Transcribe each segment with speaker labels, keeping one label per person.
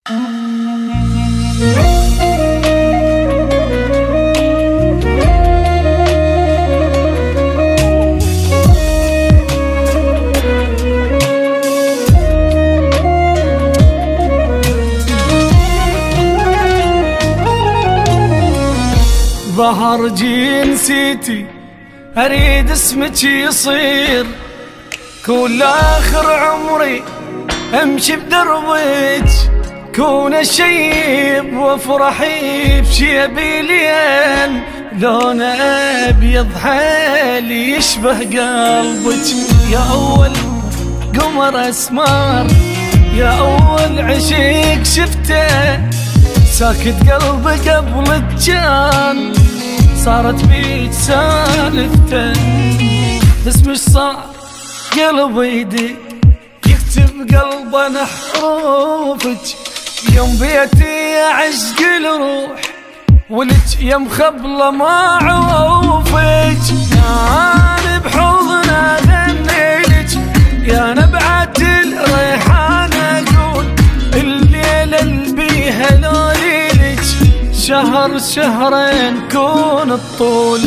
Speaker 1: ظهر جنسيتي أريد اسمك يصير كل آخر عمري أمشي بدربك، كون الشيب وافرحي بشيبي لين لون أبيض حالي يشبه قلبك. يا أول قمر أسمار، يا أول عشق شفته، ساكت قلبي قبل كان صارت بيك سالفته. اسمش صار قلبي يدي يكتب قلبنا حروفك، يوم بيتي عشق الروح ولك يا مخبلة ما عوفك. يا بحضنه غنيلك، يا نبعة الريحان اقول الليلة اللي بيها لوليلك، شهر شهرين كون الطول.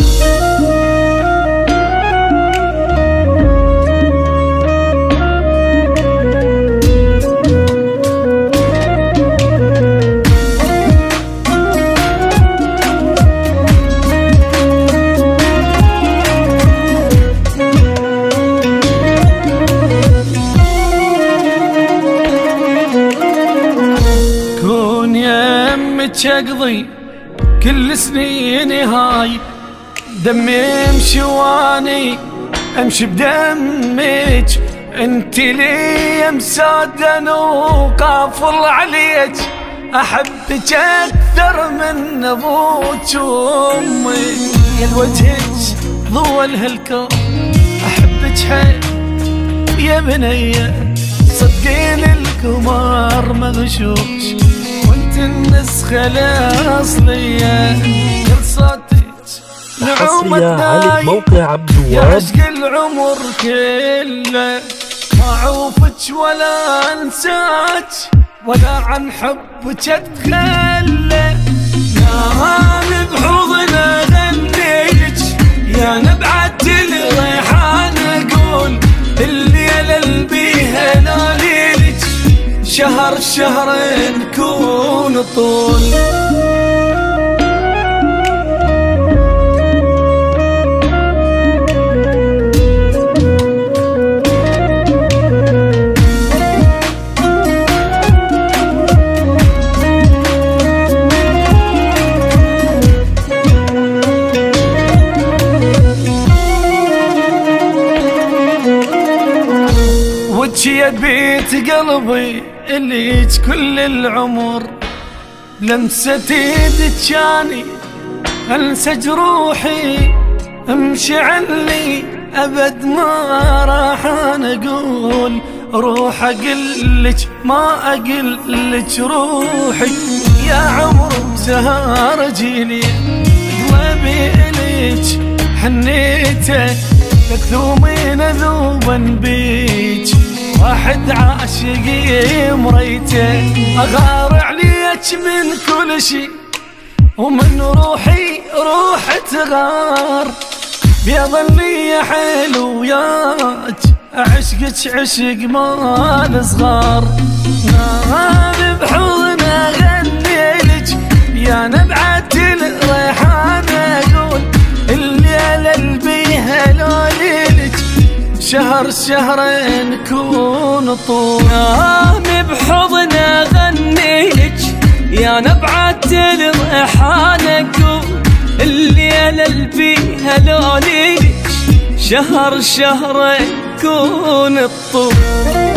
Speaker 1: اقضي كل سنيني هاي دمي يمشي واني امشي بدمك، انت لي مسادن وقافل عليك، احبك اكثر من ابوك وامي. يا وجهك ضوى الهلكون احبك حيل يا بنيه، صدقين القمر مغشوش النسخة الأصلية، كل صوتك نعومة ناي يا عشق العمر كله، ما عوفك ولا أنساك ولا عن حبك أتخلى. يا غالي بحضنه غنيك، يا نبعة الريحان أقول الليلة اللي بيها لوليلك، شهر شهرين كون طول. وجهي بيت قلبي اللي كل العمر، لمسة ايدك جاني انسى جروحي، امشي عني ابد ما راح اقول روح اقلك ما اقلك روحي. يا عمر سهر جيلي قلبي اليك حنيته، تكتومين ذوبا بيك، واحد عاشق مريته، اغار عليك من كل شي ومن روحي روح تغار، بيظلي يا حلو ياك عشقك عشق مال صغار. نام بحضنه غنيلك، يا نبعة الريحان اقول الليلة اللي بيها لوليلك، شهر شهرين كون طول.
Speaker 2: نام بحضنه غنيلك، يا نبعة الريحان اقول الليلة اللي بيها لوليلك، شهر شهرين كون الطول.